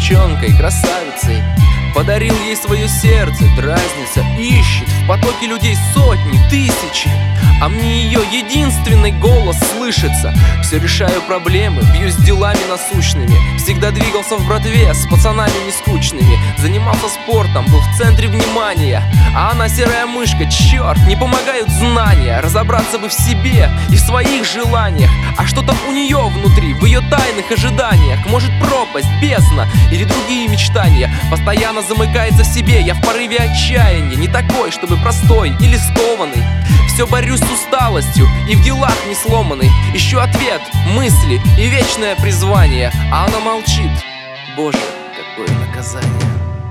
девчонкой, красавицей. Подарил ей свое сердце, дразнится, ищет в потоке людей сотни, тысячи. А мне ее единственный голос слышится. Все решаю проблемы, бьюсь делами насущными. Всегда двигался в братве с пацанами нескучными. Занимался спортом, был в центре внимания. А она серая мышка, черт, не помогают знания. Разобраться бы в себе и в своих желаниях. А что там у нее внутри, в ее тайных ожиданиях? Может, пропасть, бездна или другие мечтания? Постоянно замыкается в себе, я в порыве отчаяния. Не такой, чтобы простой или скованный. Все борюсь с усталостью и в делах не сломанный. Ищу ответ, мысли и вечное призвание. А она молчит. Боже, какое наказание.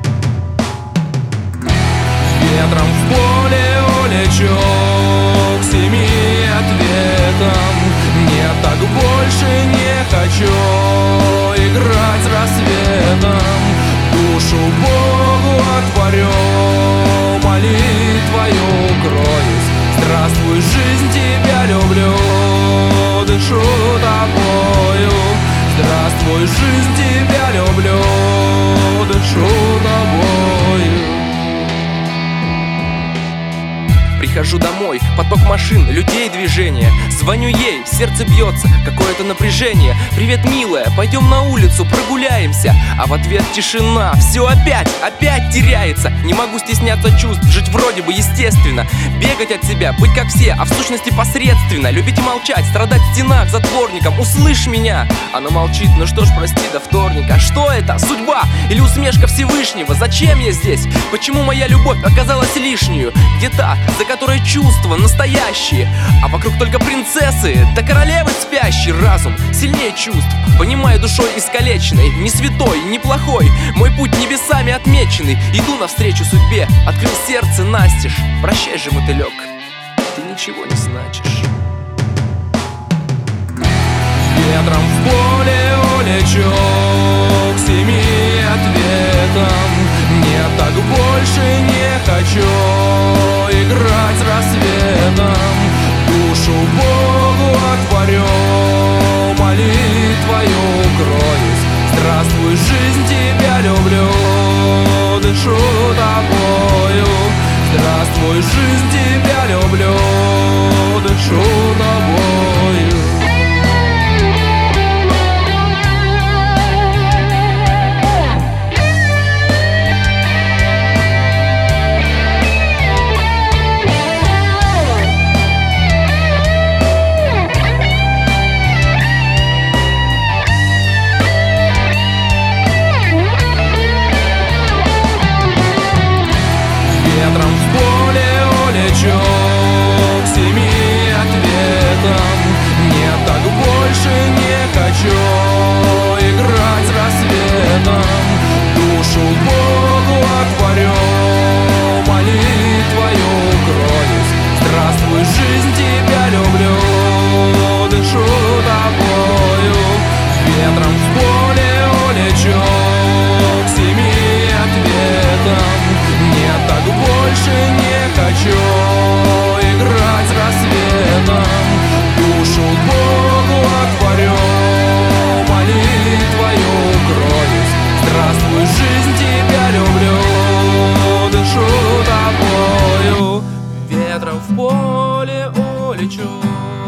Ветром в поле улечу к семи ответам. Нет, так больше не хочу играть с рассветом. Душу Богу отворю, молитвою укроюсь. Здравствуй, жизнь, тебя люблю, дышу тобою. Здравствуй, жизнь, тебя люблю, дышу тобою. Прихожу домой, поток машин, людей, движения. Звоню ей, сердце бьется, какое-то напряжение. Привет, милая, пойдем на улицу, прогуляемся. А в ответ тишина, все опять теряется. Не могу стесняться чувств, жить вроде бы естественно. Бегать от себя, быть как все, а в сущности посредственно. Любить и молчать, страдать в стенах затворником. Услышь меня. Она молчит, ну что ж, прости, до вторника. Что это, судьба или усмешка Всевышнего? Зачем я здесь? Почему моя любовь оказалась лишнюю? Где та, за которой чувства настоящие? А вокруг только принцессы, да королевы спящий. Разум сильнее чувств, понимаю душой искалеченной. Не святой, не плохой, мой путь небесами отмеченный. Иду навстречу судьбе, открыл сердце настежь. Прощай же, мотылек, ты ничего не значишь. Ветром в поле улечу к семи ответам. Нет, так больше не хочу играть с рассветом. Душу Богу отворю, молитвою укроюсь. Здравствуй, жизнь, тебя люблю, дышу тобою. Здравствуй, жизнь, тебя люблю, дышу тобою. Ветром в поле улечу к семи ответам. Нет, так больше не хочу играть с рассветом. Душу Богу отворю, молитвою укроюсь. Здравствуй, жизнь, тебя люблю, дышу тобою. Ветром в поле улечу к семи ответам. Нет, так больше не хочу играть с рассветом. Душу Богу отворю, молитвою укроюсь. Здравствуй, жизнь, тебя люблю, дышу тобою. Ветром в поле улечу